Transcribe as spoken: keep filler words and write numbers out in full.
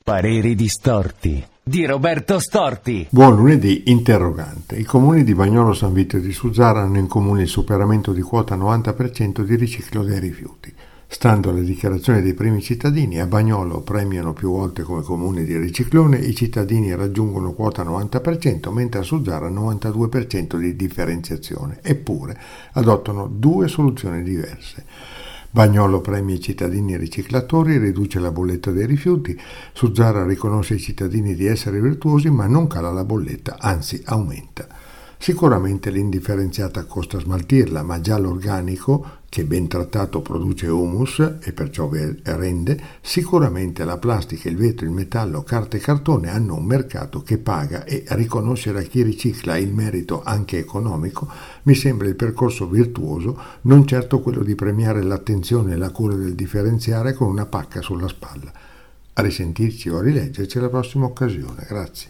Pareri distorti di Roberto Storti. Buon lunedì interrogante. I comuni di Bagnolo, San Vito e di Suzzara hanno in comune il superamento di quota novanta per cento di riciclo dei rifiuti. Stando alle dichiarazioni dei primi cittadini, a Bagnolo premiano più volte come comune di riciclone, i cittadini raggiungono quota novanta per cento, mentre a Suzzara novantadue per cento di differenziazione, eppure adottano due soluzioni diverse. Bagnolo premia i cittadini riciclatori, riduce la bolletta dei rifiuti. Suzzara riconosce ai cittadini di essere virtuosi, ma non cala la bolletta, anzi aumenta. Sicuramente l'indifferenziata costa smaltirla, ma già l'organico, che ben trattato produce humus e perciò rende, sicuramente la plastica, il vetro, il metallo, carta e cartone hanno un mercato che paga, e riconoscere a chi ricicla il merito anche economico mi sembra il percorso virtuoso, non certo quello di premiare l'attenzione e la cura del differenziare con una pacca sulla spalla. A risentirci o a rileggerci alla prossima occasione. Grazie.